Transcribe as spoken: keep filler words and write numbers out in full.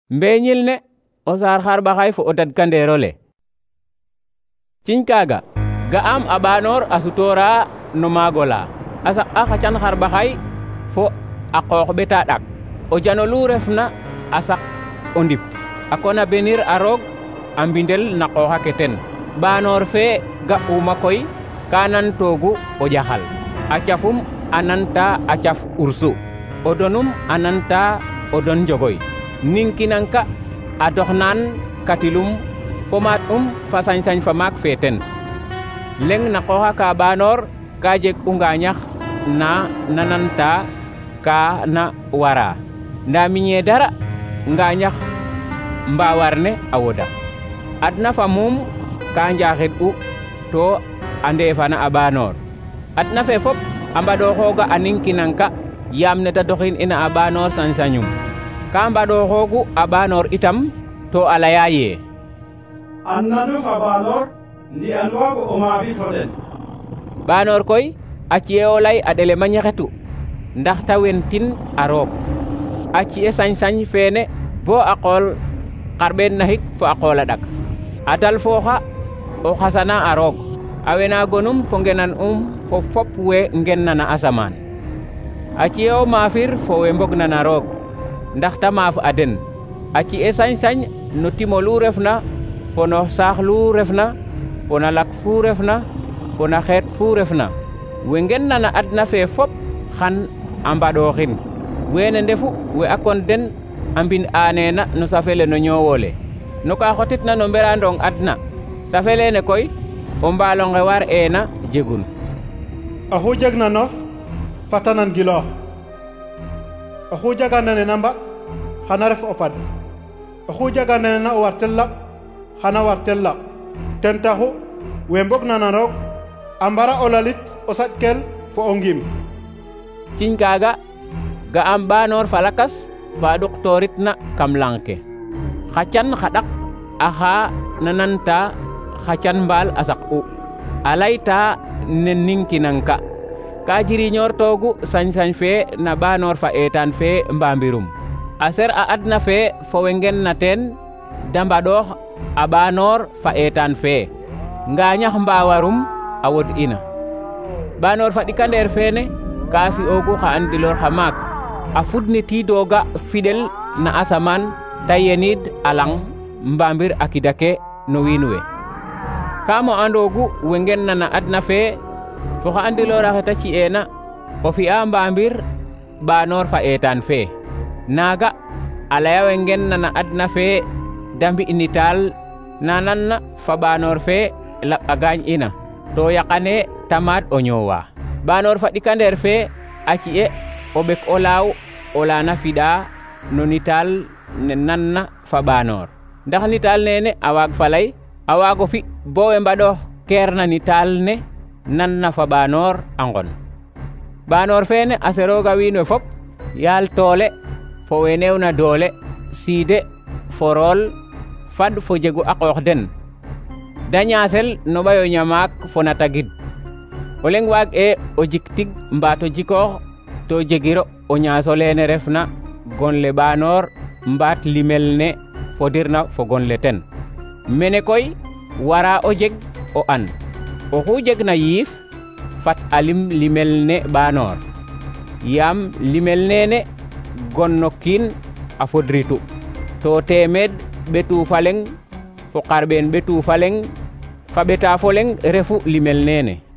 mbeñil ne o sar xarɓaxay fo o dadkanderole. ciñ kaga ga am a ɓanor a sutora no magola a sak a xacan xarɓaxay fo a qoox ɓeta ɗak o jano lu refna a sak o ndip a kona benir a roog a mbindel na qooxa ke ten. ɓanor fe ga uma koy ka nan toogu o ƴaxal a cafum a nanta a caf ursu o donum a nanta o don njogoy ninkinanka a doxnan katilum fo maat um fa sañ-sañ fa maak fe ten. leng na qooxa ka ɓanor ka jeg u ngañax na nananta ka na wara nda miñe dara ngañax mbawar ne a woda. adna fa mum ka njaxid u to a ndefana a ɓanor. adna fe fop a mbaɗoxooga a ninkinanka yaam ne ta doxin ina a ɓanor sañ-sañum ka mbaɗoxoogu a ɓanor itam to a laya ye an nanu fa ɓanor ndi an waago o maafi fo den. ɓanor koy a ci'e o lay a ɗele ma ñaxetu ndax ta wentin a roog a ci'e sañ-sañ feene bo a qool xarɓeen naxik fo a qool a ɗak a dal fooxa o xasana a roog a wena gonum fo ngenan um fo fop we ngenna na asamaan a ci'e o maafir fo we mbogna na roog ndax ta maaf a den a ci'e sañ-sañ no timo lu refna fo no saax lu refna fo na lak fu refna fo na xeet fu refna we ngenna na adna fe fop xan a mbaɗoxin wene ndefu we a kon den a mbin anena no safele no ñoowole no ka xotitna no mberandong adna safelene koy o mbalonge war ena jegun. oxu jegna nof fatanan giloox oxu jaganane na mbaɗ xana ref o pad oxu jaganane na o wartel laɓ xana wartel laɓ ten taxu we mbogna na roog a mbara o lalit o saƴkel fo o ngim. ciñ kaga ga am ɓanor fa lakas fa ɗuqtoritna kam lang ke xa can xa ɗak axa nananta xa can mbaal a sak u a layta ne ninkinanka ka jiriñoor toogu sañ-sañ fe na ɓanor fa etan fe mbambirum a ser a adna fe fo we ngen na teen da mbaɗoox a ɓanor fa etan fe ngañax mbawarum a wod ina. ɓanor fa ɗikandeer feene ka fi'oogu xa andilor xa maak a fudnitiidooga fiɗel na asaman ta yenid a lang mbambir a kidake no wiin we ka mo andoogu we ngenna na adna fe fo xa andilora xe ta ci'eena o fi'a mbambir ɓanor fa etan fe naaga a laya we ngenna na adna fe da mbi'nital na nanna fa ɓanor fe laɓ a gaañ ina to yaqane tamaad o ñoowa. ɓanor fa ɗikandeer fe a ci'e o ɓek o laaw o laana fiɗa no nital ne nanna fa ɓanor ndax nital nene a waag falay a waago fi bo we mbaɗoox keerna nital ne nanna fa ɓanor a ngon. ɓanor feene a serooga wiin we fop yaal toole fo we neewna doole siide fo rool fad fo jegu a qoox den da ñaasel no ɓayo ñamaak fo na tagid o leng waag e o jik tig mbaato jikoox to jegiro o ñaaso leene refna gonle ɓanor mbaat limel ne fodirna fo gonle ten. mene koy wara o jeg o an oxu jegna yiif fat a lim limel ne ɓanor yaam limel nene gonno kiin a fodritu to temed ɓetu fa leng fo xarɓeen ɓetu fa leng fa ɓeta fo leng refu limel nene.